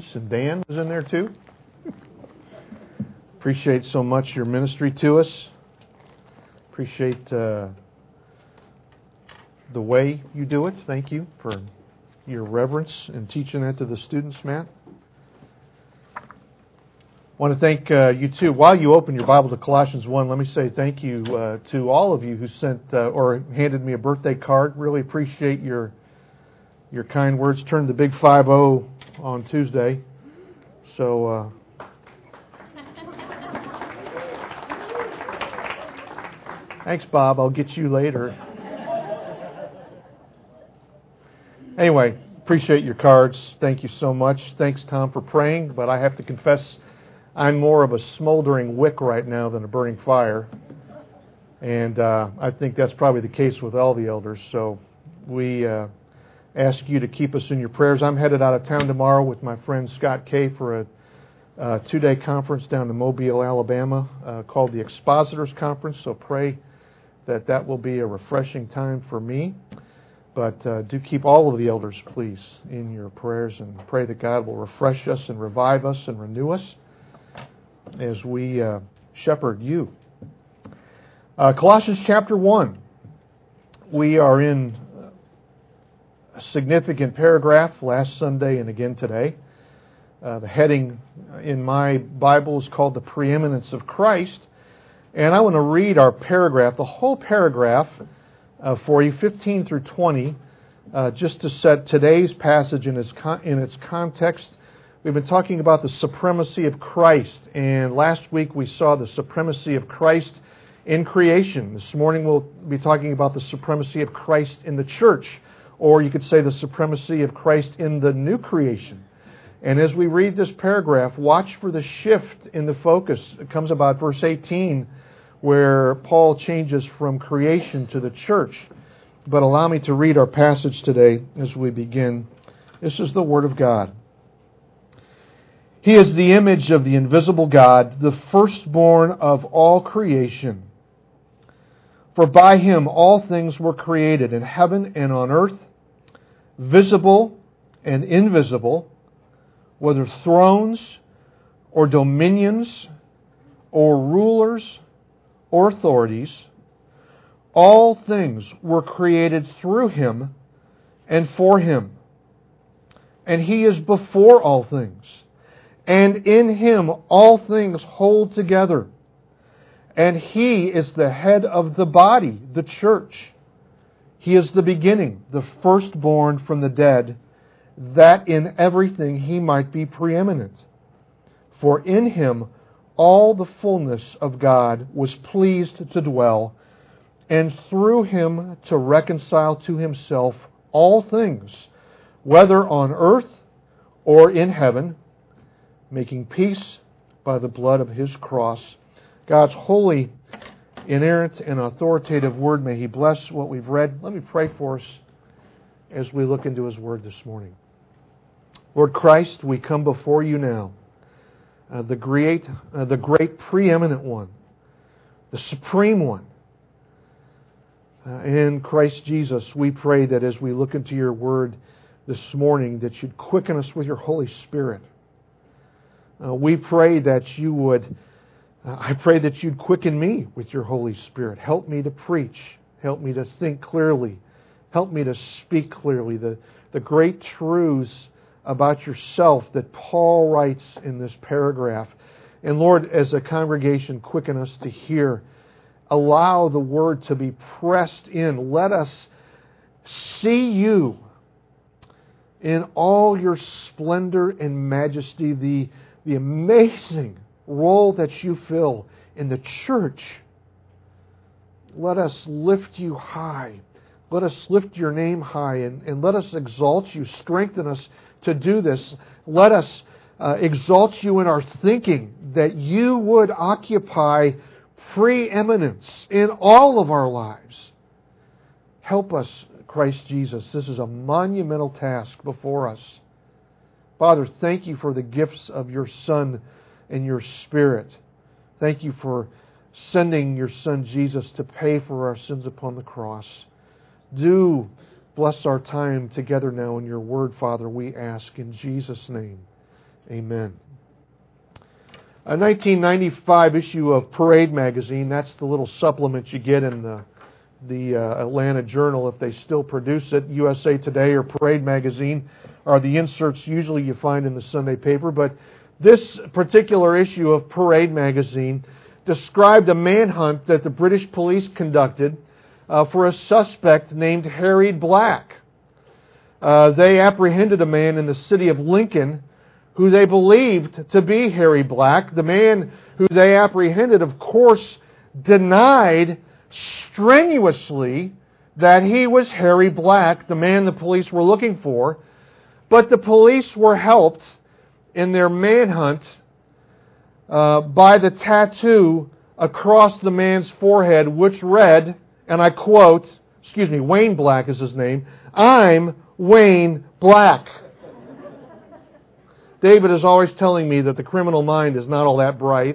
And Dan is in there too. Appreciate so much your ministry to us. Appreciate the way you do it. Thank you for your reverence in teaching that to the students, Matt. I want to thank you too. While you open your Bible to Colossians 1, let me say thank you to all of you who sent or handed me a birthday card. Really appreciate your kind words. Turned the big 5-0 on Tuesday. So thanks, Bob. I'll get you later. Anyway, appreciate your cards. Thank you so much. Thanks, Tom, for praying. But I have to confess, I'm more of a smoldering wick right now than a burning fire. And I think that's probably the case with all the elders. So we ask you to keep us in your prayers. I'm headed out of town tomorrow with my friend Scott Kay for a 2-day conference down to Mobile, Alabama, called the Expositors Conference. So pray that will be a refreshing time for me. But do keep all of the elders, please, in your prayers, and pray that God will refresh us and revive us and renew us as we shepherd you. Colossians chapter 1. We are in a significant paragraph last Sunday and again today. The heading in my Bible is called The Preeminence of Christ. And I want to read our paragraph, the whole paragraph, for you, 15 through 20, just to set today's passage in its context. We've been talking about the supremacy of Christ, and last week we saw the supremacy of Christ in creation. This morning we'll be talking about the supremacy of Christ in the church, or you could say the supremacy of Christ in the new creation. And as we read this paragraph, watch for the shift in the focus. It comes about verse 18, where Paul changes from creation to the church. But allow me to read our passage today as we begin. This is the Word of God. He is the image of the invisible God, the firstborn of all creation. For by Him all things were created in heaven and on earth, visible and invisible, whether thrones or dominions or rulers or authorities. All things were created through Him and for Him. And He is before all things. And in Him all things hold together. And He is the head of the body, the church. He is the beginning, the firstborn from the dead, that in everything He might be preeminent. For in Him all the fullness of God was pleased to dwell, and through Him to reconcile to Himself all things, whether on earth or in heaven, making peace by the blood of His cross. God's holy, inerrant, and authoritative Word, may He bless what we've read. Let me pray for us as we look into His Word this morning. Lord Christ, we come before You now, the great preeminent One, the supreme One. In Christ Jesus, we pray that as we look into Your Word this morning, that You'd quicken us with Your Holy Spirit. We pray that You would, I pray that You'd quicken me with Your Holy Spirit. Help me to preach. Help me to think clearly. Help me to speak clearly. The great truths about Yourself that Paul writes in this paragraph. And Lord, as a congregation, quicken us to hear. Allow the Word to be pressed in. Let us see You in all Your splendor and majesty, the amazing role that You fill in the church. Let us lift You high. Let us lift Your name high, and let us exalt You. Strengthen us to do this. Let us exalt You in our thinking, that You would occupy preeminence in all of our lives. Help us, Christ Jesus. This is a monumental task before us. Father, thank You for the gifts of Your Son and Your Spirit. Thank You for sending Your Son Jesus to pay for our sins upon the cross. Do bless our time together now in Your Word, Father, we ask in Jesus' name. Amen. A 1995 issue of Parade magazine, that's the little supplement you get in the Atlanta Journal if they still produce it. USA Today or Parade magazine are the inserts usually you find in the Sunday paper, but this particular issue of Parade magazine described a manhunt that the British police conducted for a suspect named Harry Black. They apprehended a man in the city of Lincoln who they believed to be Harry Black. The man who they apprehended, of course, denied strenuously that he was Harry Black, the man the police were looking for. But the police were helped in their manhunt by the tattoo across the man's forehead, which read, and I quote, Wayne Black is his name, "I'm Wayne Black." David is always telling me that the criminal mind is not all that bright.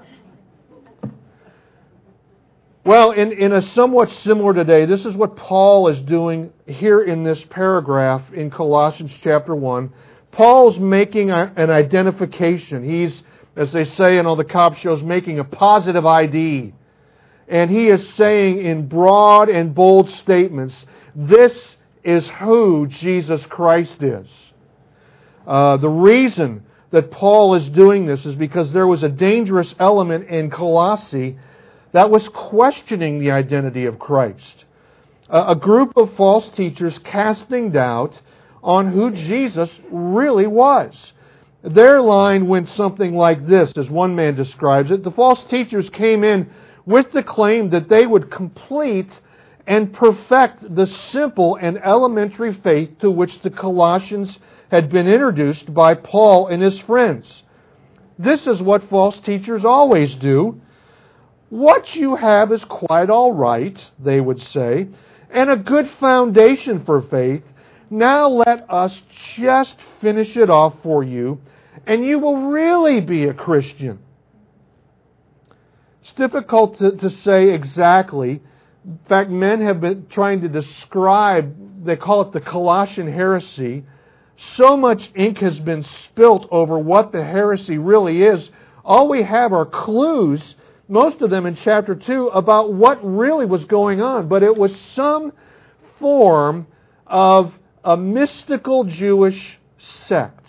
Well, in a somewhat similar today, this is what Paul is doing here in this paragraph in Colossians chapter 1. Paul's making an identification. He's, as they say in all the cop shows, making a positive ID. And he is saying in broad and bold statements, this is who Jesus Christ is. The reason that Paul is doing this is because there was a dangerous element in Colossae that was questioning the identity of Christ. A group of false teachers casting doubt on who Jesus really was. Their line went something like this, as one man describes it. The false teachers came in with the claim that they would complete and perfect the simple and elementary faith to which the Colossians had been introduced by Paul and his friends. This is what false teachers always do. What you have is quite all right, they would say, and a good foundation for faith. Now let us just finish it off for you, and you will really be a Christian. It's difficult to say exactly. In fact, men have been trying to describe, they call it the Colossian heresy. So much ink has been spilt over what the heresy really is. All we have are clues, most of them in chapter 2, about what really was going on. But it was some form of a mystical Jewish sect.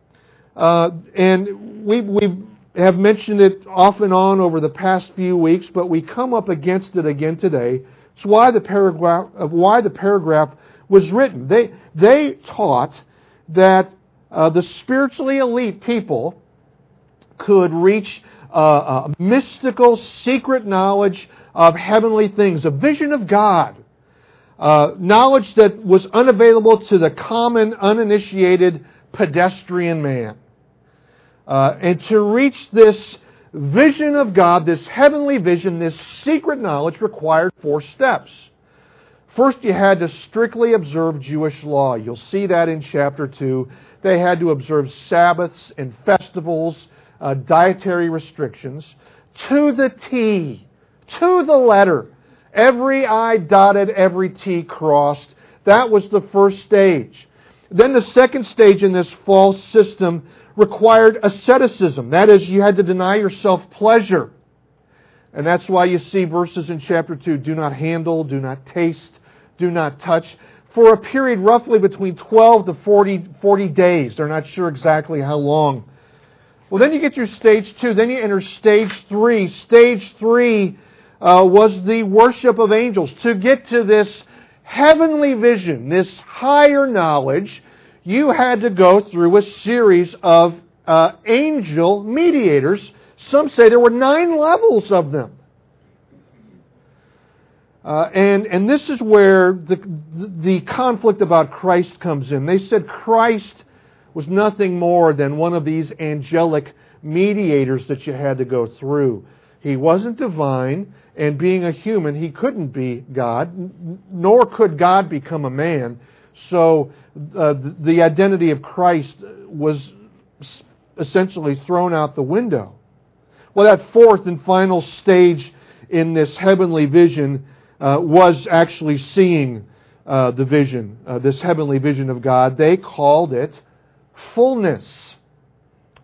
And we have mentioned it off and on over the past few weeks, but we come up against it again today. It's why the paragraph was written. They taught that the spiritually elite people could reach a mystical, secret knowledge of heavenly things, a vision of God, knowledge that was unavailable to the common, uninitiated pedestrian man. And to reach this vision of God, this heavenly vision, this secret knowledge required 4 steps. First, you had to strictly observe Jewish law. You'll see that in chapter 2. They had to observe Sabbaths and festivals, dietary restrictions, to the T, to the letter. Every I dotted, every T crossed. That was the first stage. Then the second stage in this false system required asceticism. That is, you had to deny yourself pleasure. And that's why you see verses in chapter 2, do not handle, do not taste, do not touch, for a period roughly between 12 to 40 days. They're not sure exactly how long. Well, then you get your stage 2. Then you enter stage 3. Stage 3 was the worship of angels. To get to this heavenly vision, this higher knowledge, you had to go through a series of angel mediators. Some say there were 9 levels of them. And this is where the conflict about Christ comes in. They said Christ was nothing more than one of these angelic mediators that you had to go through. He wasn't divine, and being a human, He couldn't be God, nor could God become a man. So the identity of Christ was essentially thrown out the window. Well, that fourth and final stage in this heavenly vision was actually seeing the vision, this heavenly vision of God. They called it fullness.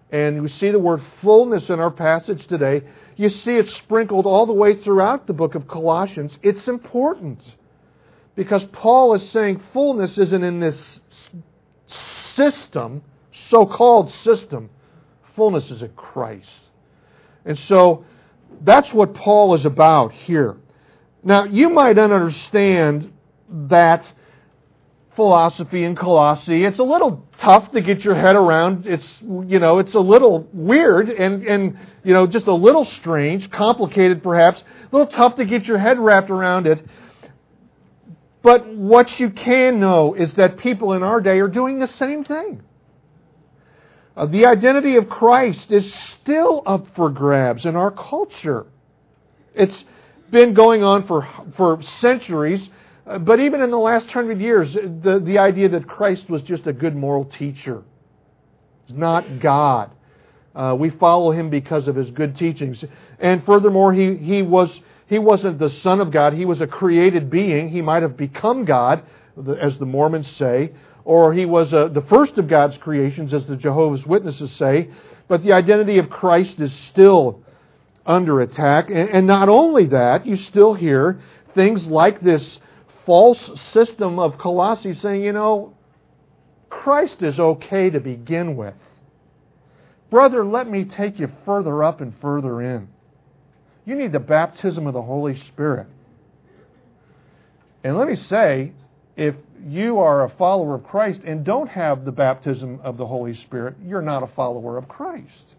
And we see the word fullness in our passage today. You see it sprinkled all the way throughout the book of Colossians. It's important because Paul is saying fullness isn't in this system, so-called system. Fullness is in Christ. And so that's what Paul is about here. Now, you might not understand that philosophy in Colossae. It's a little tough to get your head around. It's a little weird and just a little strange, complicated perhaps, a little tough to get your head wrapped around it. But what you can know is that people in our day are doing the same thing. The identity of Christ is still up for grabs in our culture. It's been going on for centuries. But even in the last 100 years, the idea that Christ was just a good moral teacher. He's not God. We follow Him because of His good teachings. And furthermore, He wasn't the Son of God. He was a created being. He might have become God, as the Mormons say. Or He was the first of God's creations, as the Jehovah's Witnesses say. But the identity of Christ is still under attack. And not only that, you still hear things like this false system of Colossae saying, Christ is okay to begin with. Brother, let me take you further up and further in. You need the baptism of the Holy Spirit. And let me say, if you are a follower of Christ and don't have the baptism of the Holy Spirit, you're not a follower of Christ.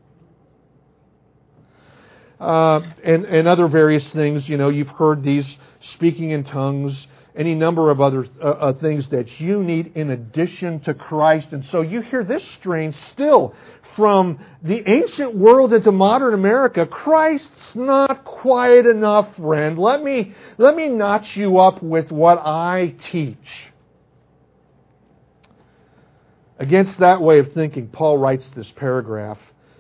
And other various things, you've heard these speaking in tongues, any number of other things that you need in addition to Christ. And so you hear this strain still from the ancient world into modern America. Christ's not quite enough, friend. Let me notch you up with what I teach. Against that way of thinking, Paul writes this paragraph.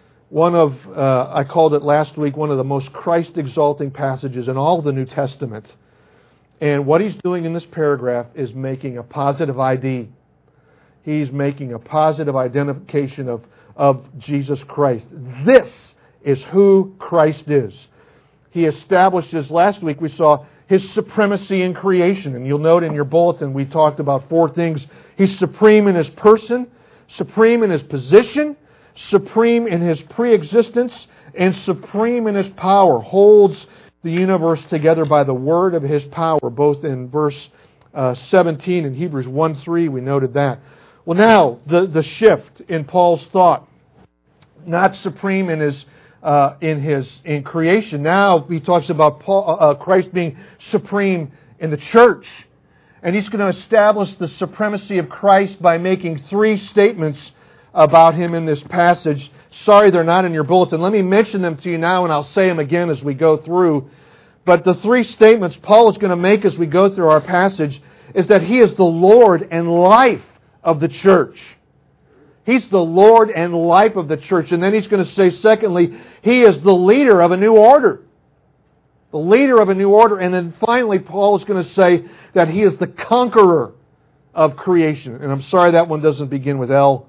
I called it last week, one of the most Christ-exalting passages in all of the New Testament. And what he's doing in this paragraph is making a positive ID. He's making a positive identification of Jesus Christ. This is who Christ is. He establishes, last week we saw His supremacy in creation. And you'll note in your bulletin we talked about 4 things. He's supreme in His person, supreme in His position, supreme in His pre-existence, and supreme in His power. Holds the universe together by the word of His power, both in verse 17 and Hebrews 1:3, we noted that. Well, now, the shift in Paul's thought. Not supreme in creation. Now he talks about Christ being supreme in the church. And he's going to establish the supremacy of Christ by making 3 statements about Him in this passage. Sorry they're not in your bulletin. Let me mention them to you now, and I'll say them again as we go through. But the 3 statements Paul is going to make as we go through our passage is that He is the Lord and life of the church. He's the Lord and life of the church. And then he's going to say, secondly, He is the leader of a new order. The leader of a new order. And then finally, Paul is going to say that He is the conqueror of creation. And I'm sorry that one doesn't begin with L.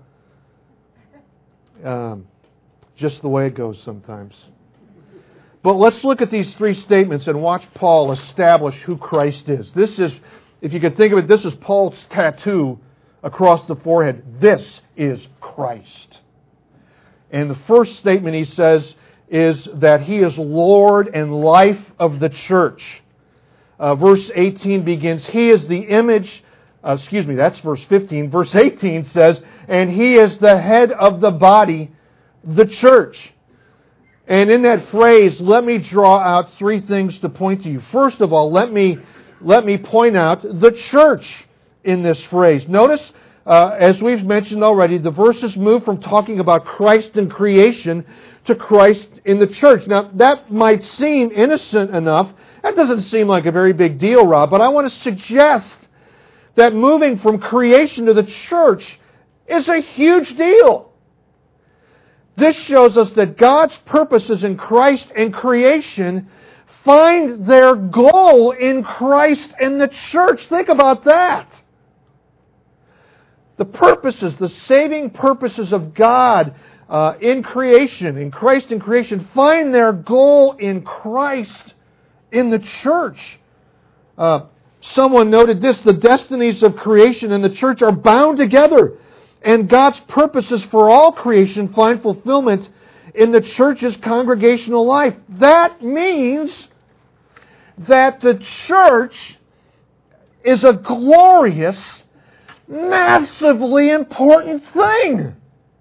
Just the way it goes sometimes. But let's look at these 3 statements and watch Paul establish who Christ is. This is, if you could think of it, this is Paul's tattoo across the forehead. This is Christ. And the first statement he says is that He is Lord and life of the church. Verse 18 begins, He is the image, that's verse 15. Verse 18 says, and He is the head of the body, the church. And in that phrase, let me draw out 3 things to point to you. First of all, let me point out the church in this phrase. Notice, as we've mentioned already, the verses move from talking about Christ in creation to Christ in the church. Now, that might seem innocent enough. That doesn't seem like a very big deal, Rob, but I want to suggest that moving from creation to the church is a huge deal. This shows us that God's purposes in Christ and creation find their goal in Christ and the church. Think about that. The purposes, the saving purposes of God in creation, in Christ in creation, find their goal in Christ in the church. Someone noted this: the destinies of creation and the church are bound together, and God's purposes for all creation find fulfillment in the church's congregational life. That means that the church is a glorious, massively important thing.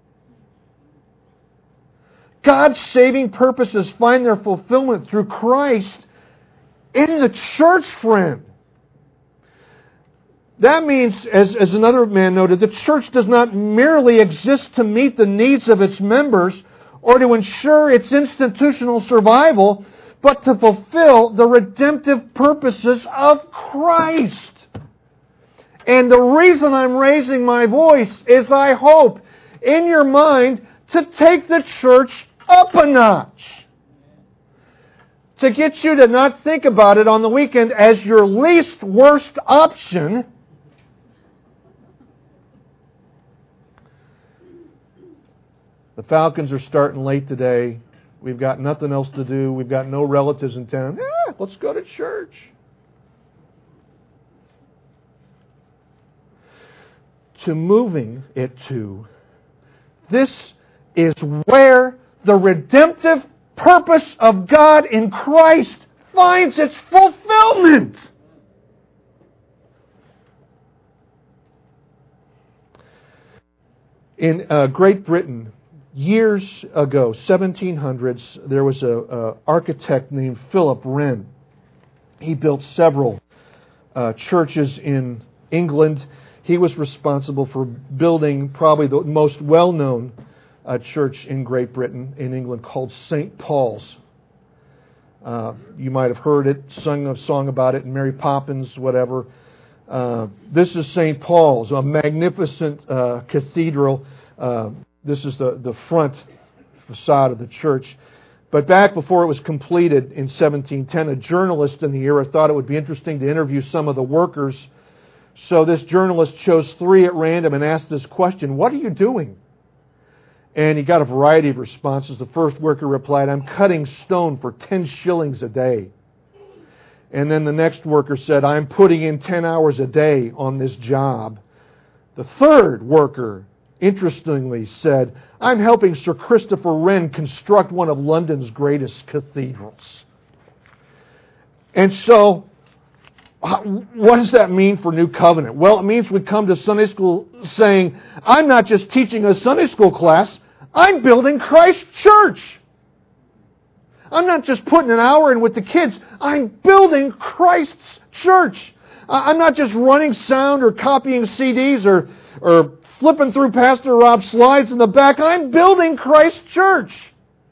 God's saving purposes find their fulfillment through Christ in the church, friend. That means, as another man noted, the church does not merely exist to meet the needs of its members or to ensure its institutional survival, but to fulfill the redemptive purposes of Christ. And the reason I'm raising my voice is I hope in your mind to take the church up a notch. To get you to not think about it on the weekend as your least worst option. The Falcons are starting late today. We've got nothing else to do. We've got no relatives in town. Let's go to church. To moving it to, this is where the redemptive purpose of God in Christ finds its fulfillment. In Great Britain, years ago, 1700s, there was an architect named Philip Wren. He built several churches in England. He was responsible for building probably the most well-known church in Great Britain, in England, called St. Paul's. You might have heard it, sung a song about it in Mary Poppins, whatever. This is St. Paul's, a magnificent cathedral. This is the front facade of the church. But back before it was completed in 1710, a journalist in the era thought it would be interesting to interview some of the workers. So this journalist chose 3 at random and asked this question: "What are you doing?" And he got a variety of responses. The first worker replied, "I'm cutting stone for 10 shillings a day." And then the next worker said, "I'm putting in 10 hours a day on this job." The third worker, interestingly, said, "I'm helping Sir Christopher Wren construct one of London's greatest cathedrals." And so, what does that mean for New Covenant? Well, it means we come to Sunday school saying, I'm not just teaching a Sunday school class, I'm building Christ's church. I'm not just putting an hour in with the kids, I'm building Christ's church. I'm not just running sound or copying CDs or flipping through Pastor Rob's slides in the back, I'm building Christ's church.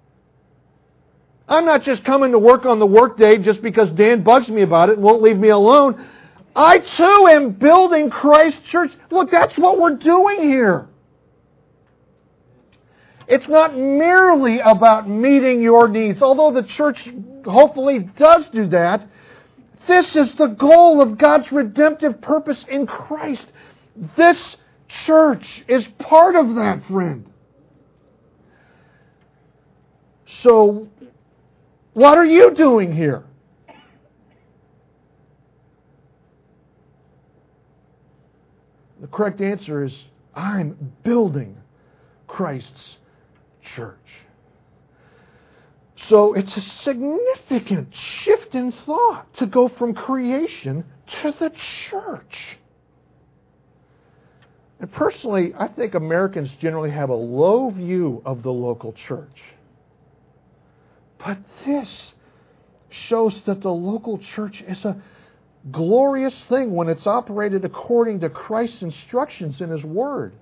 I'm not just coming to work on the workday just because Dan bugs me about it and won't leave me alone. I too am building Christ's church. Look, that's what we're doing here. It's not merely about meeting your needs, although the church hopefully does do that. This is the goal of God's redemptive purpose in Christ. This church is part of that, friend. So, what are you doing here? The correct answer is, I'm building Christ's church. So it's a significant shift in thought to go from creation to the church. And personally, I think Americans generally have a low view of the local church. But this shows that the local church is a glorious thing when it's operated according to Christ's instructions in His Word.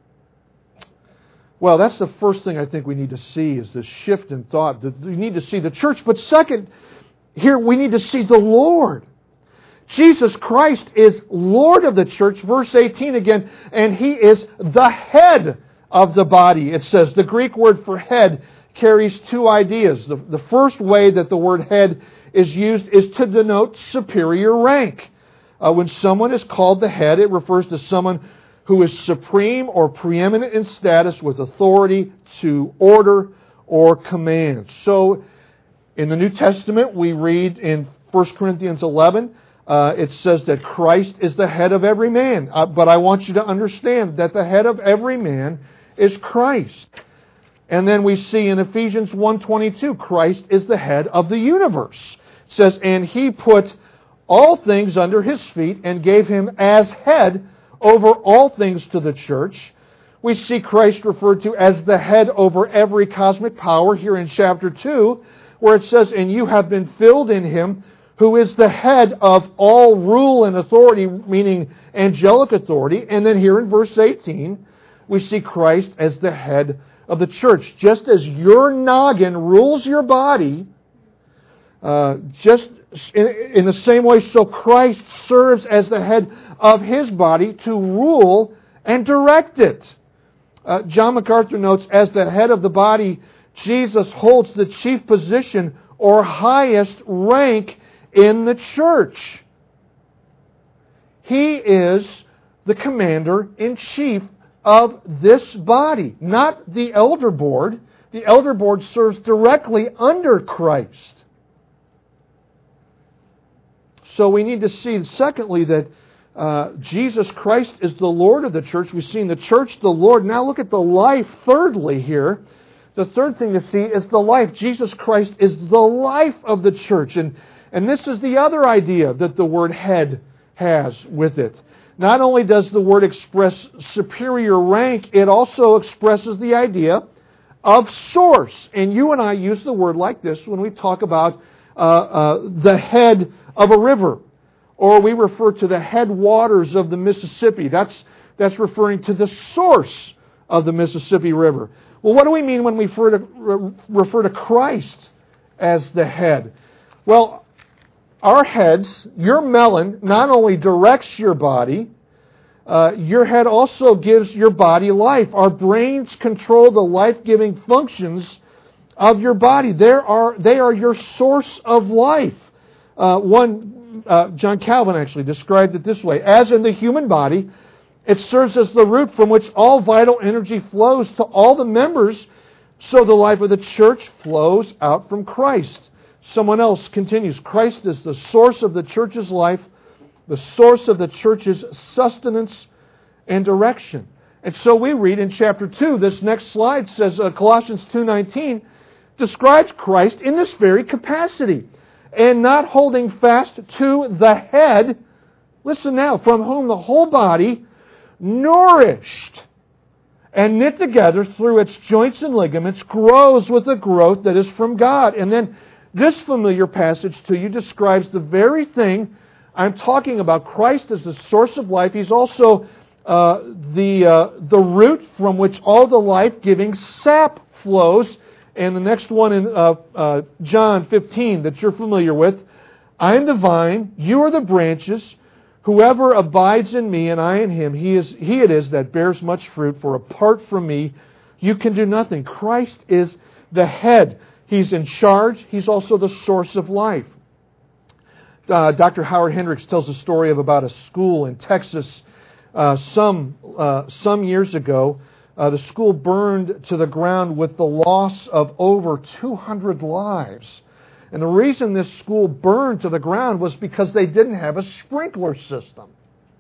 Well, that's the first thing I think we need to see is this shift in thought. We need to see the church. But second, here we need to see the Lord. Jesus Christ is Lord of the church. Verse 18 again, and He is the head of the body. It says the Greek word for head carries 2 ideas. The first way that the word head is used is to denote superior rank. When someone is called the head, it refers to someone who is supreme or preeminent in status with authority, to order or command. So in the New Testament, we read in 1 Corinthians 11, it says that Christ is the head of every man. But I want you to understand that the head of every man is Christ. And then we see in Ephesians 1:22, Christ is the head of the universe. It says, and He put all things under His feet and gave Him as head over all things to the church. We see Christ referred to as the head over every cosmic power here in chapter 2, where it says, and you have been filled in Him who is the head of all rule and authority, meaning angelic authority. And then here in verse 18, we see Christ as the head of the church. Just as your noggin rules your body, just in the same way, so Christ serves as the head of His body to rule and direct it. John MacArthur notes, as the head of the body, Jesus holds the chief position or highest rank in the church. He is the commander-in-chief of this body, not the elder board. The elder board serves directly under Christ. So we need to see, secondly, that Jesus Christ is the Lord of the church. We've seen the church, the Lord. Now look at the life, thirdly, here. The third thing to see is the life. Jesus Christ is the life of the church. And this is the other idea that the word head has with it. Not only does the word express superior rank, it also expresses the idea of source. And you and I use the word like this when we talk about the head of a river, or we refer to the headwaters of the Mississippi. That's referring to the source of the Mississippi River. Well, what do we mean when we refer to Christ as the head? Well, our heads, your melon, not only directs your body, your head also gives your body life. Our brains control the life-giving functions of your body. They are your source of life. John Calvin actually described it this way. As in the human body, it serves as the root from which all vital energy flows to all the members, so the life of the church flows out from Christ. Someone else continues, Christ is the source of the church's life, the source of the church's sustenance and direction. And so we read in chapter 2, this next slide says, Colossians 2:19, describes Christ in this very capacity. And not holding fast to the head, listen now, from whom the whole body, nourished and knit together through its joints and ligaments, grows with the growth that is from God. And then this familiar passage to you describes the very thing I'm talking about. Christ is the source of life. He's also the root from which all the life-giving sap flows. And the next one in John 15 that you're familiar with, I am the vine, you are the branches. Whoever abides in me and I in him, he it is that bears much fruit, for apart from me you can do nothing. Christ is the head. He's in charge. He's also the source of life. Dr. Howard Hendricks tells a story of about a school in Texas some years ago. The school burned to the ground with the loss of over 200 lives. And the reason this school burned to the ground was because they didn't have a sprinkler system.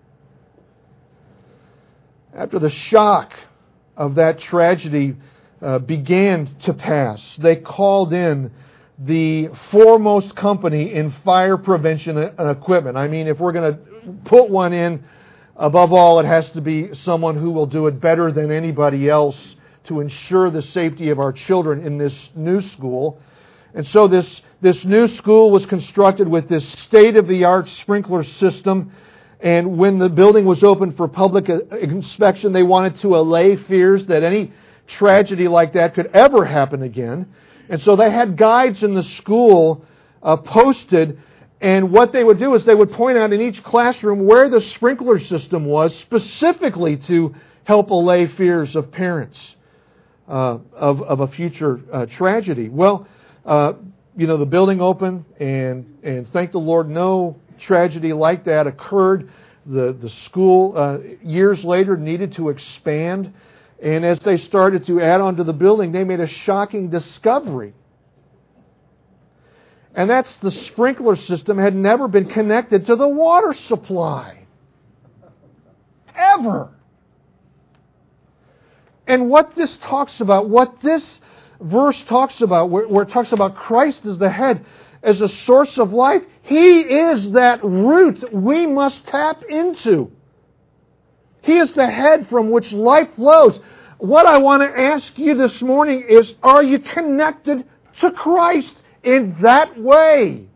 After the shock of that tragedy began to pass, they called in the foremost company in fire prevention equipment. I mean, if we're going to put one in, above all, it has to be someone who will do it better than anybody else to ensure the safety of our children in this new school. And so this new school was constructed with this state-of-the-art sprinkler system. And when the building was open for public inspection, they wanted to allay fears that any tragedy like that could ever happen again. And so they had guides in the school posted. And what they would do is they would point out in each classroom where the sprinkler system was, specifically to help allay fears of parents of a future tragedy. Well, the building opened, and thank the Lord, no tragedy like that occurred. The school, years later, needed to expand. And as they started to add on to the building, they made a shocking discovery. And that's the sprinkler system had never been connected to the water supply. Ever. And what this talks about, what this verse talks about, where it talks about Christ as the head, as a source of life, He is that root we must tap into. He is the head from which life flows. What I want to ask you this morning is, are you connected to Christ in that way?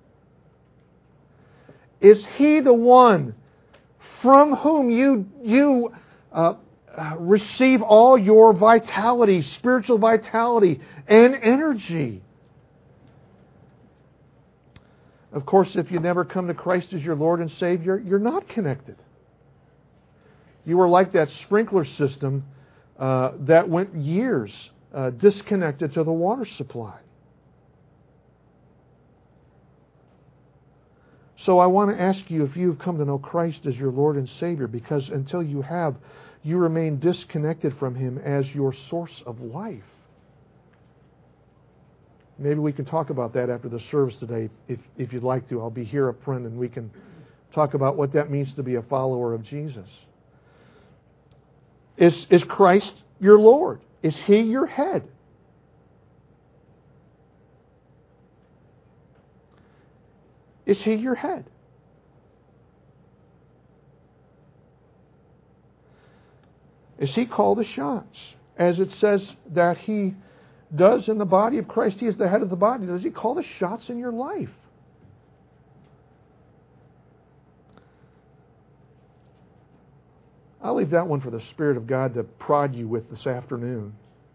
Is He the one from whom you receive all your vitality, spiritual vitality, and energy? Of course, if you never come to Christ as your Lord and Savior, you're not connected. You are like that sprinkler system that went years disconnected to the water supply. So I want to ask you if you've come to know Christ as your Lord and Savior, because until you have, you remain disconnected from Him as your source of life. Maybe we can talk about that after the service today, if you'd like to. I'll be here up front and we can talk about what that means to be a follower of Jesus. Is Christ your Lord? Is He your head? Is He your head? Is He call the shots? As it says that He does in the body of Christ, He is the head of the body. Does He call the shots in your life? I'll leave that one for the Spirit of God to prod you with this afternoon.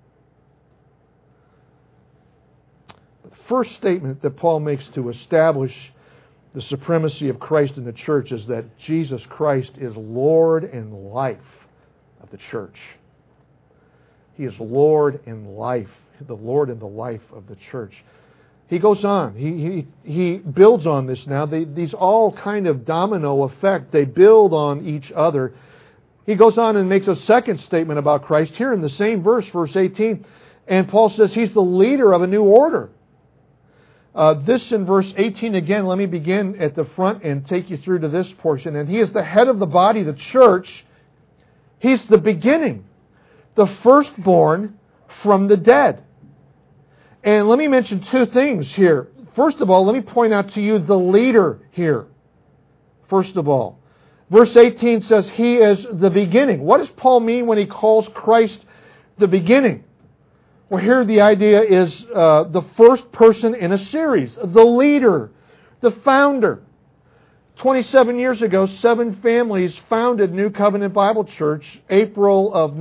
The first statement that Paul makes to establish the supremacy of Christ in the church is that Jesus Christ is Lord and life of the church. He is Lord and life, the Lord and the life of the church. He goes on. He builds on this now. These all kind of domino effect. They build on each other. He goes on and makes a second statement about Christ here in the same verse, verse 18. And Paul says He's the leader of a new order. This in verse 18 again, let me begin at the front and take you through to this portion. And He is the head of the body, the church. He's the beginning, the firstborn from the dead. And let me mention two things here. First of all, let me point out to you the leader here. First of all, verse 18 says He is the beginning. What does Paul mean when he calls Christ the beginning? Well, here the idea is the first person in a series, the leader, the founder. 27 years ago, 7 families founded New Covenant Bible Church, April of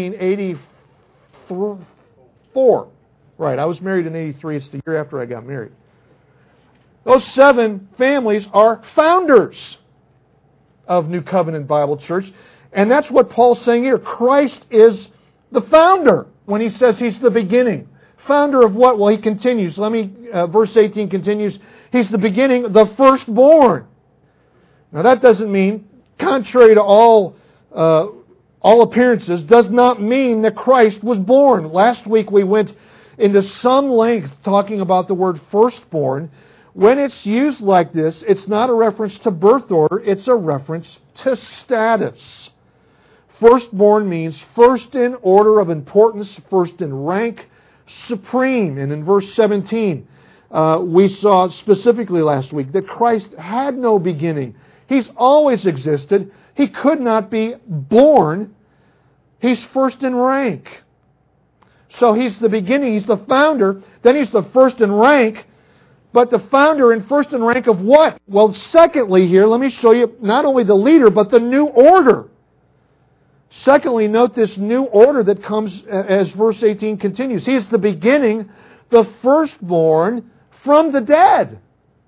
1984. Right, I was married in 83. It's the year after I got married. Those 7 families are founders of New Covenant Bible Church. And that's what Paul's saying here. Christ is the founder when He says He's the beginning. Founder of what? Well, he continues. Verse 18 continues. He's the beginning, the firstborn. Now that doesn't mean, contrary to all appearances, does not mean that Christ was born. Last week we went into some length talking about the word firstborn. When it's used like this, it's not a reference to birth order, it's a reference to status. Firstborn means first in order of importance, first in rank, supreme. And in verse 17, we saw specifically last week that Christ had no beginning. He's always existed. He could not be born. He's first in rank. So He's the beginning, He's the founder, then He's the first in rank. But the founder and first in rank of what? Well, secondly here, let me show you not only the leader, but the new order. Secondly, note this new order that comes as verse 18 continues. He is the beginning, the firstborn from the dead.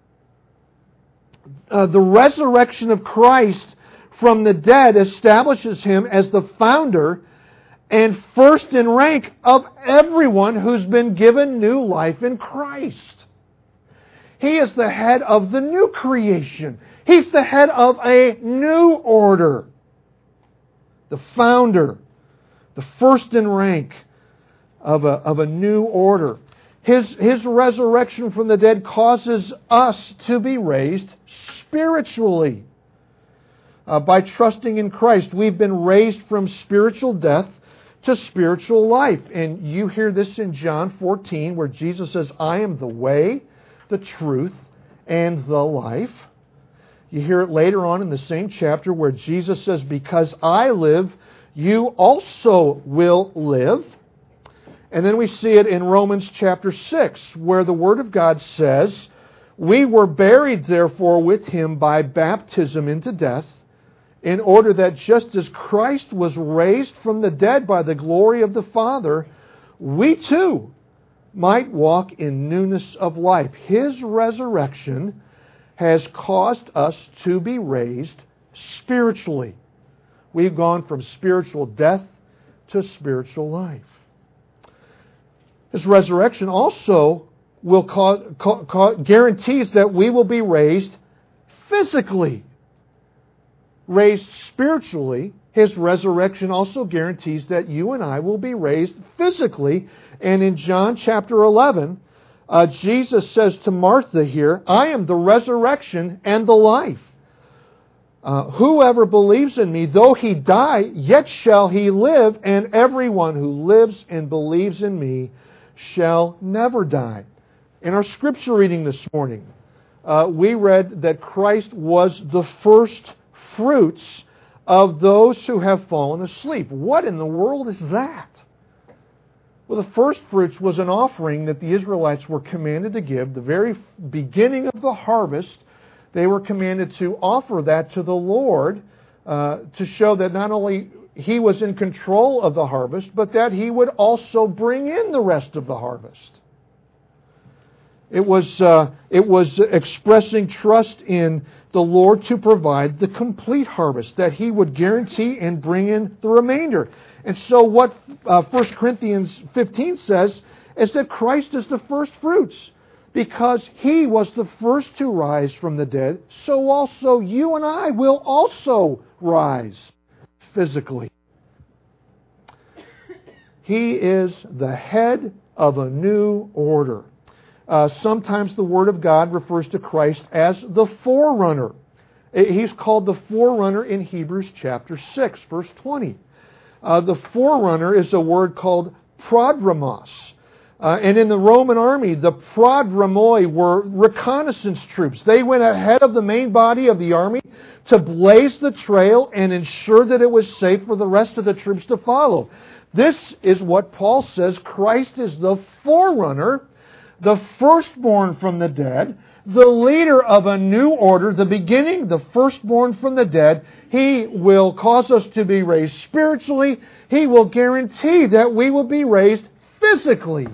The resurrection of Christ from the dead establishes Him as the founder and first in rank of everyone who's been given new life in Christ. He is the head of the new creation. He's the head of a new order. The founder the first in rank of a new order. His resurrection from the dead causes us to be raised spiritually. By trusting in Christ, we've been raised from spiritual death to spiritual life. And you hear this in John 14, where Jesus says, I am the way, the truth, and the life. You hear it later on in the same chapter where Jesus says, because I live, you also will live. And then we see it in Romans chapter 6, where the Word of God says, we were buried therefore with Him by baptism into death, in order that just as Christ was raised from the dead by the glory of the Father, we too might walk in newness of life. His resurrection has caused us to be raised spiritually. We've gone from spiritual death to spiritual life. His resurrection also will guarantees that we will be raised physically. Raised spiritually, His resurrection also guarantees that you and I will be raised physically. And in John chapter 11, Jesus says to Martha here, I am the resurrection and the life. Whoever believes in me, though he die, yet shall he live, and everyone who lives and believes in me shall never die. In our scripture reading this morning, we read that Christ was the first fruits of those who have fallen asleep. What in the world is that? Well, the first fruits was an offering that the Israelites were commanded to give. The very beginning of the harvest, they were commanded to offer that to the Lord to show that not only He was in control of the harvest, but that He would also bring in the rest of the harvest. It was expressing trust in the Lord to provide the complete harvest, that He would guarantee and bring in the remainder. And so what 1 Corinthians 15 says is that Christ is the first fruits. Because He was the first to rise from the dead, so also you and I will also rise physically. He is the head of a new order. Sometimes the Word of God refers to Christ as the forerunner. He's called the forerunner in Hebrews chapter 6, verse 20. The forerunner is a word called prodromos. And in the Roman army, the prodromoi were reconnaissance troops. They went ahead of the main body of the army to blaze the trail and ensure that it was safe for the rest of the troops to follow. This is what Paul says Christ is the forerunner, the firstborn from the dead, the leader of a new order, the beginning, the firstborn from the dead. He will cause us to be raised spiritually. He will guarantee that we will be raised physically.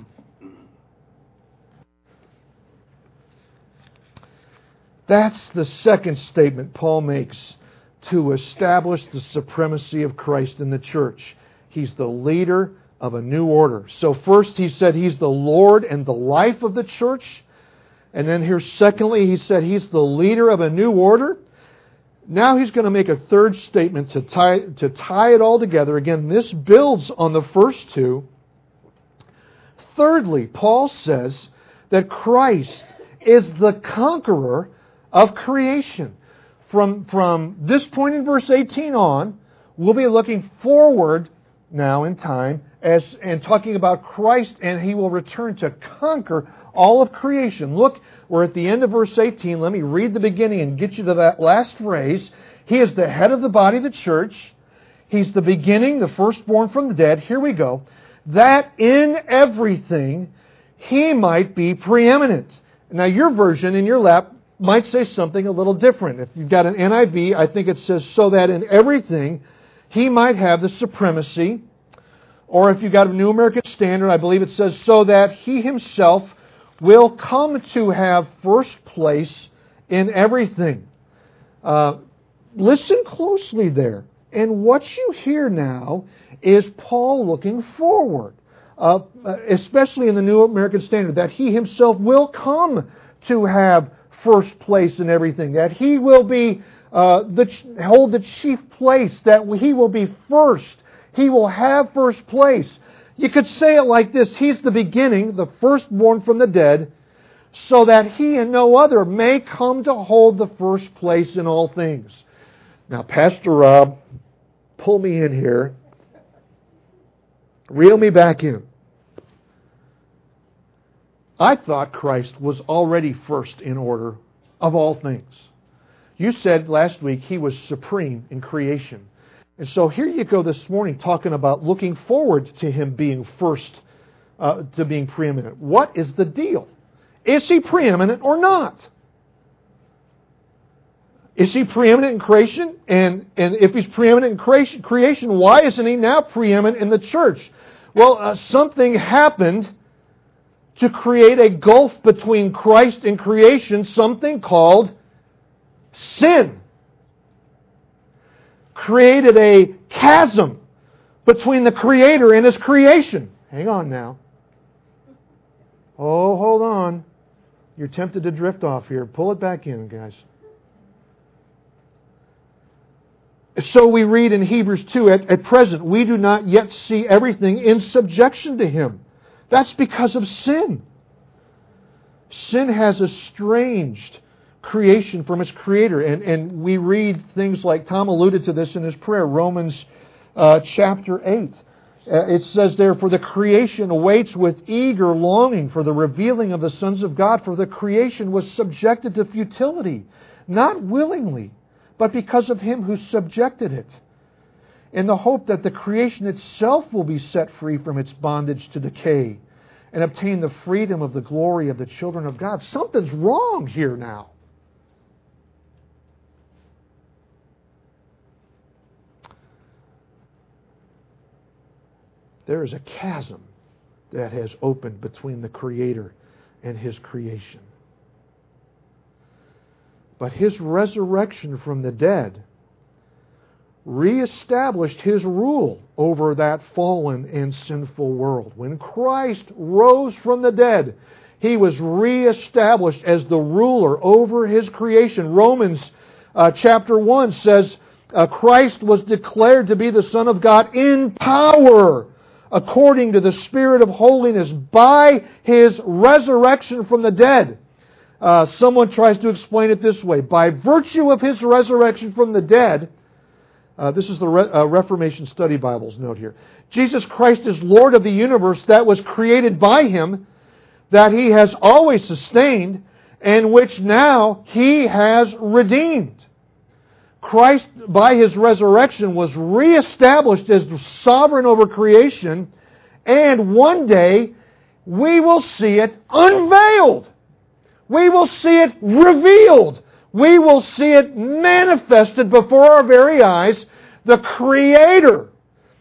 That's the second statement Paul makes to establish the supremacy of Christ in the church. He's the leader of a new order. So first he said He's the Lord and the life of the church. And then here secondly he said He's the leader of a new order. Now he's going to make a third statement to tie it all together. Again, this builds on the first two. Thirdly, Paul says that Christ is the conqueror of creation. From this point in verse 18 on, we'll be looking forward now in time and talking about Christ, and He will return to conquer all of creation. Look, we're at the end of verse 18. Let me read the beginning and get you to that last phrase. He is the head of the body of the church. He's the beginning, the firstborn from the dead. Here we go. That in everything He might be preeminent. Now your version in your lap might say something a little different. If you've got an NIV, I think it says, so that in everything He might have the supremacy. Or if you've got a New American Standard, I believe it says, so that He Himself will come to have first place in everything. Listen closely there. And what you hear now is Paul looking forward, especially in the New American Standard, that He Himself will come to have first place in everything, that He will be hold the chief place, that He will be first. He will have first place. You could say it like this: He's the beginning, the firstborn from the dead, so that He and no other may come to hold the first place in all things. Now, Pastor Rob, pull me in here. Reel me back in. I thought Christ was already first in order of all things. You said last week He was supreme in creation. And so here you go this morning talking about looking forward to Him being first, to being preeminent. What is the deal? Is He preeminent or not? Is He preeminent in creation? And if He's preeminent in creation, why isn't He now preeminent in the church? Well, something happened to create a gulf between Christ and creation, something called sin. Created a chasm between the Creator and His creation. Hang on now. Oh, hold on. You're tempted to drift off here. Pull it back in, guys. So we read in Hebrews 2, at present we do not yet see everything in subjection to Him. That's because of sin. Sin has estranged creation from its Creator. And we read things like, Tom alluded to this in his prayer, Romans chapter 8. It says there, for the creation awaits with eager longing for the revealing of the sons of God, for the creation was subjected to futility, not willingly, but because of Him who subjected it, in the hope that the creation itself will be set free from its bondage to decay and obtain the freedom of the glory of the children of God. Something's wrong here now. There is a chasm that has opened between the Creator and His creation. But His resurrection from the dead reestablished His rule over that fallen and sinful world. When Christ rose from the dead, He was reestablished as the ruler over His creation. Romans chapter 1 says, Christ was declared to be the Son of God in power, according to the Spirit of holiness, by His resurrection from the dead. Someone tries to explain it this way. By virtue of His resurrection from the dead, this is the Reformation Study Bible's note here, Jesus Christ is Lord of the universe that was created by Him, that He has always sustained, and which now He has redeemed. Christ, by His resurrection, was reestablished as sovereign over creation, and one day we will see it unveiled. We will see it revealed. We will see it manifested before our very eyes. The Creator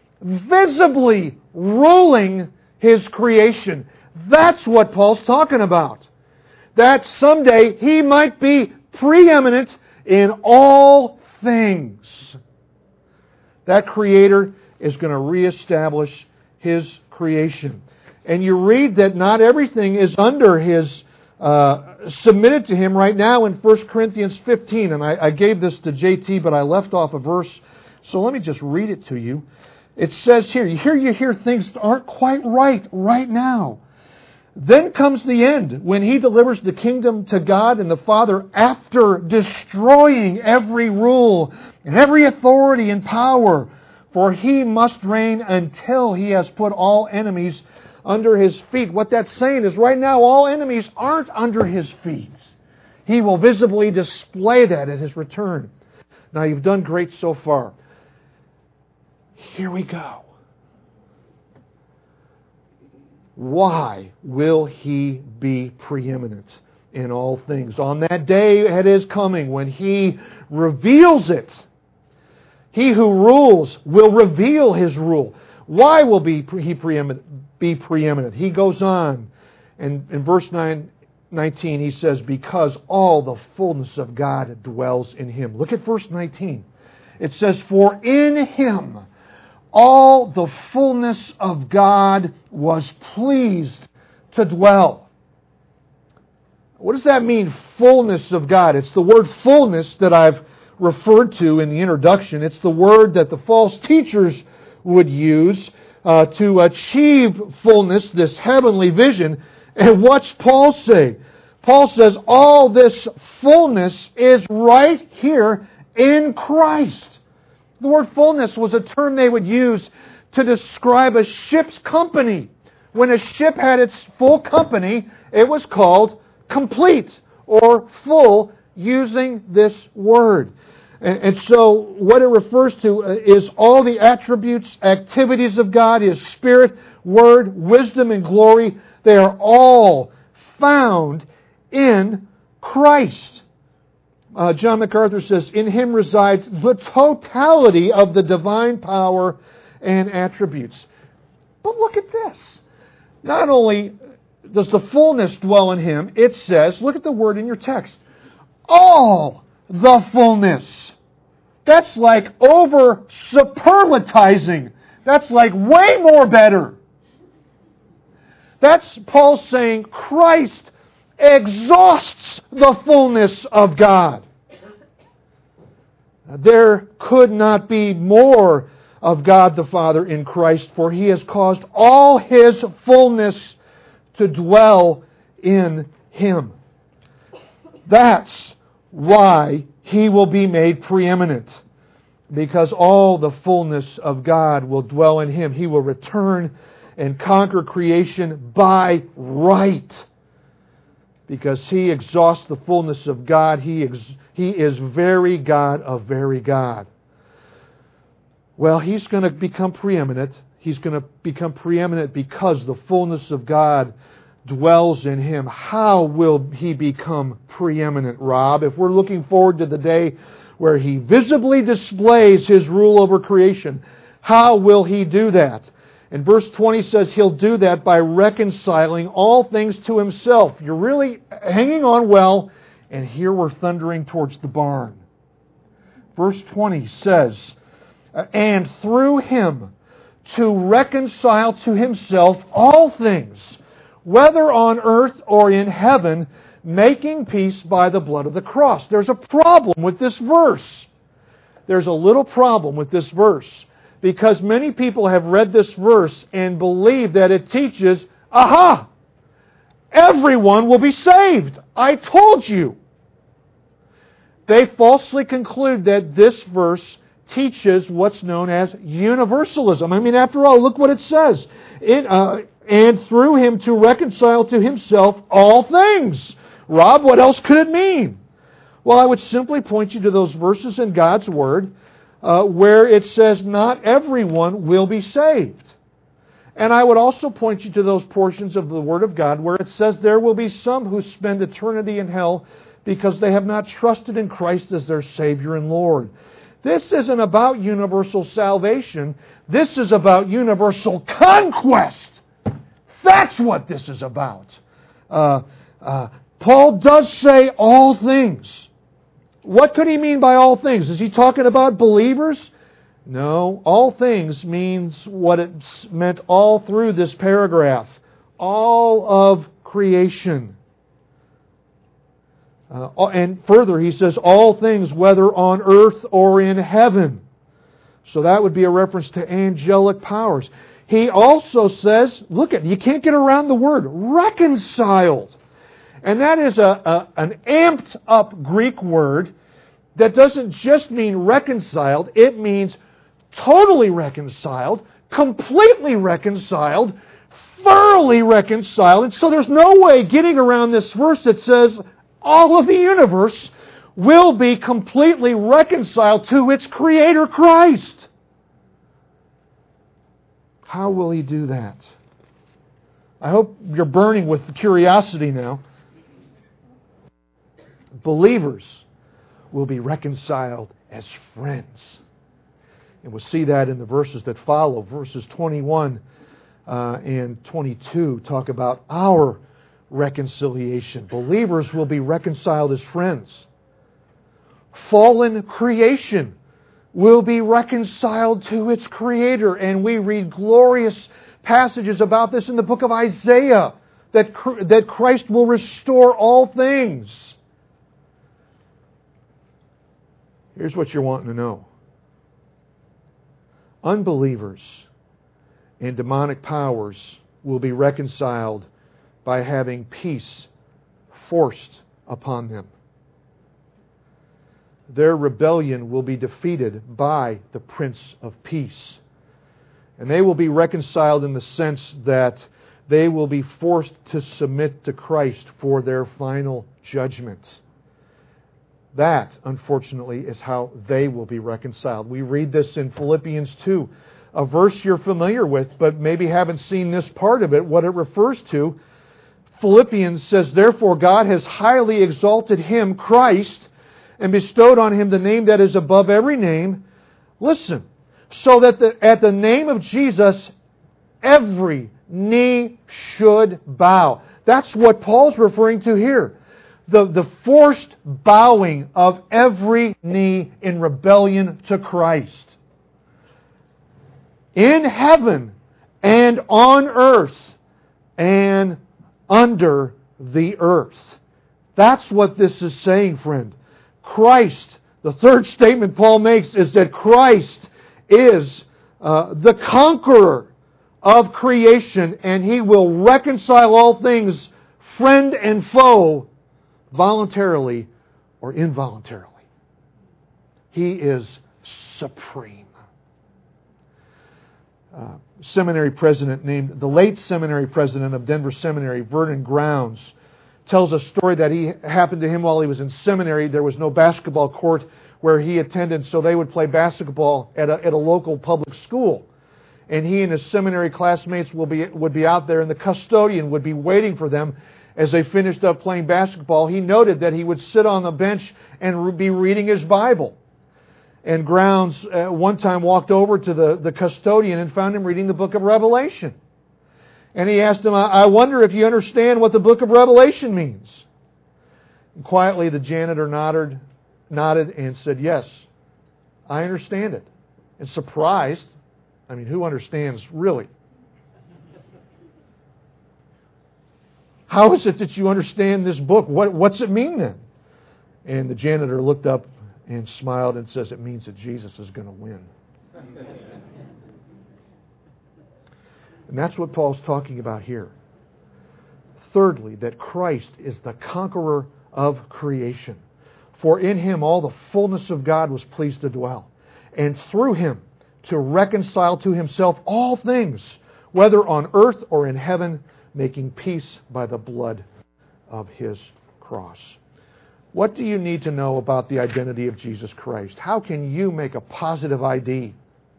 visibly ruling His creation. That's what Paul's talking about. That someday He might be preeminent in all things. That Creator is going to reestablish His creation. And you read that not everything is under His submitted to Him right now in 1 Corinthians 15. And I gave this to JT, but I left off a verse. So let me just read it to you. It says here, you hear things that aren't quite right now. Then comes the end, when He delivers the kingdom to God and the Father after destroying every rule and every authority and power. For He must reign until He has put all enemies under His feet. What that's saying is right now all enemies aren't under His feet. He will visibly display that at His return. Now you've done great so far. Here we go. Why will He be preeminent in all things? On that day it is coming when He reveals it. He who rules will reveal His rule. Why will He be preeminent? He goes on, and in verse 19 he says, because all the fullness of God dwells in Him. Look at verse 19. It says, for in Him all the fullness of God was pleased to dwell. What does that mean, fullness of God? It's the word fullness that I've referred to in the introduction. It's the word that the false teachers would use to achieve fullness, this heavenly vision. And what's Paul say? Paul says all this fullness is right here in Christ. The word fullness was a term they would use to describe a ship's company. When a ship had its full company, it was called complete or full, using this word. And so what it refers to is all the attributes, activities of God, His Spirit, Word, wisdom, and glory. They are all found in Christ. John MacArthur says, in Him resides the totality of the divine power and attributes. But look at this. Not only does the fullness dwell in Him, it says, look at the word in your text, all the fullness. That's like over superlatizing. That's like way more better. That's Paul saying Christ exhausts the fullness of God. There could not be more of God the Father in Christ, for He has caused all His fullness to dwell in Him. That's why He will be made preeminent, because all the fullness of God will dwell in Him. He will return and conquer creation by right, because He exhausts the fullness of God. He is very God of very God. Well, He's going to become preeminent. He's going to become preeminent because the fullness of God dwells in Him. How will He become preeminent, Rob? If we're looking forward to the day where He visibly displays His rule over creation, how will He do that? And verse 20 says He'll do that by reconciling all things to Himself. You're really hanging on well, and here we're thundering towards the barn. Verse 20 says, and through Him to reconcile to Himself all things, whether on earth or in heaven, making peace by the blood of the cross. There's a problem with this verse. There's a little problem with this verse, because many people have read this verse and believe that it teaches, aha, everyone will be saved. I told you. They falsely conclude that this verse teaches what's known as universalism. I mean, after all, look what it says. And through Him to reconcile to Himself all things. Rob, what else could it mean? Well, I would simply point you to those verses in God's Word where it says not everyone will be saved. And I would also point you to those portions of the Word of God where it says there will be some who spend eternity in hell because they have not trusted in Christ as their Savior and Lord. This isn't about universal salvation. This is about universal conquest. That's what this is about. Paul does say all things. What could he mean by all things? Is he talking about believers? No. All things means what it's meant all through this paragraph. All of creation. And further, he says, all things, whether on earth or in heaven. So that would be a reference to angelic powers. He also says, look at, you can't get around the word, reconciled. And that is an amped up Greek word that doesn't just mean reconciled, it means totally reconciled, completely reconciled, thoroughly reconciled. And so there's no way getting around this verse that says all of the universe will be completely reconciled to its Creator, Christ. How will He do that? I hope you're burning with curiosity now. Believers will be reconciled as friends. And we'll see that in the verses that follow. Verses 21 and 22 talk about our reconciliation. Believers will be reconciled as friends. Fallen creation will be reconciled to its Creator. And we read glorious passages about this in the book of Isaiah, that Christ will restore all things. Here's what you're wanting to know. unbelievers and demonic powers will be reconciled by having peace forced upon them. Their rebellion will be defeated by the Prince of Peace. And they will be reconciled in the sense that they will be forced to submit to Christ for their final judgment. That, unfortunately, is how they will be reconciled. We read this in Philippians 2, a verse you're familiar with, but maybe haven't seen this part of it, what it refers to. Philippians says, "Therefore God has highly exalted Him, Christ, and bestowed on Him the name that is above every name." Listen, so that at the name of Jesus, every knee should bow. That's what Paul's referring to here. The forced bowing of every knee in rebellion to Christ. In heaven and on earth and under the earth. That's what this is saying, friend. Christ, the third statement Paul makes is that Christ is the conqueror of creation, and He will reconcile all things, friend and foe, voluntarily or involuntarily. He is supreme. Seminary president named the late seminary president of Denver Seminary, Vernon Grounds, tells a story that happened to him while he was in seminary. There was no basketball court where he attended, so they would play basketball at a local public school. And he and his seminary classmates would be out there, and the custodian would be waiting for them as they finished up playing basketball. He noted that he would sit on the bench and be reading his Bible. And Grounds one time walked over to the custodian and found him reading the book of Revelation. And he asked him, "I wonder if you understand what the book of Revelation means." And quietly the janitor nodded and said, "Yes, I understand it." And surprised, I mean, who understands really? "How is it that you understand this book? What's it mean then?" And the janitor looked up and smiled and says, "It means that Jesus is going to win." And that's what Paul's talking about here. Thirdly, that Christ is the conqueror of creation. For in Him all the fullness of God was pleased to dwell, and through Him to reconcile to Himself all things, whether on earth or in heaven, making peace by the blood of His cross. What do you need to know about the identity of Jesus Christ? How can you make a positive ID?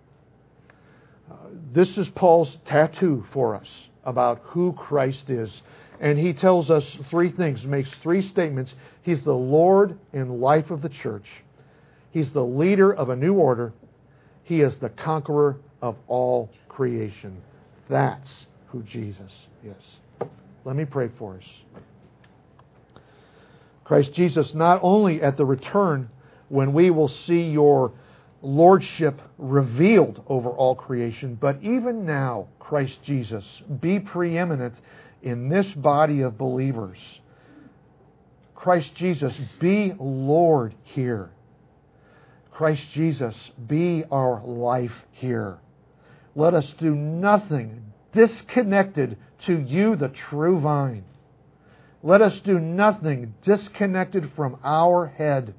This is Paul's tattoo for us about who Christ is. And he tells us three things, makes three statements. He's the Lord and life of the church. He's the leader of a new order. He is the conqueror of all creation. That's who Jesus is. Let me pray for us. Christ Jesus, not only at the return when we will see your lordship revealed over all creation, but even now, Christ Jesus, be preeminent in this body of believers. Christ Jesus, be Lord here. Christ Jesus, be our life here. Let us do nothing disconnected to you, the true vine. Let us do nothing disconnected from our head.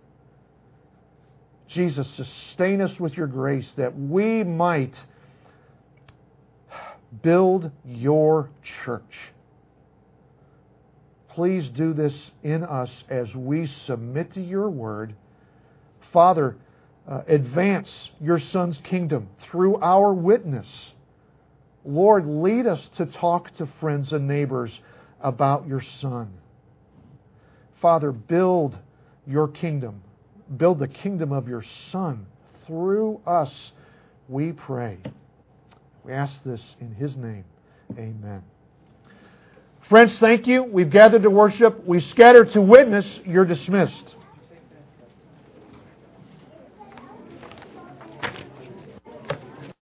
Jesus, sustain us with your grace that we might build your church. Please do this in us as we submit to your word. Father, advance your Son's kingdom through our witness. Lord, lead us to talk to friends and neighbors about your Son. Father, build your kingdom. Build the kingdom of your Son through us, we pray. We ask this in His name. Amen. Friends, thank you. We've gathered to worship. We scatter to witness. You're dismissed.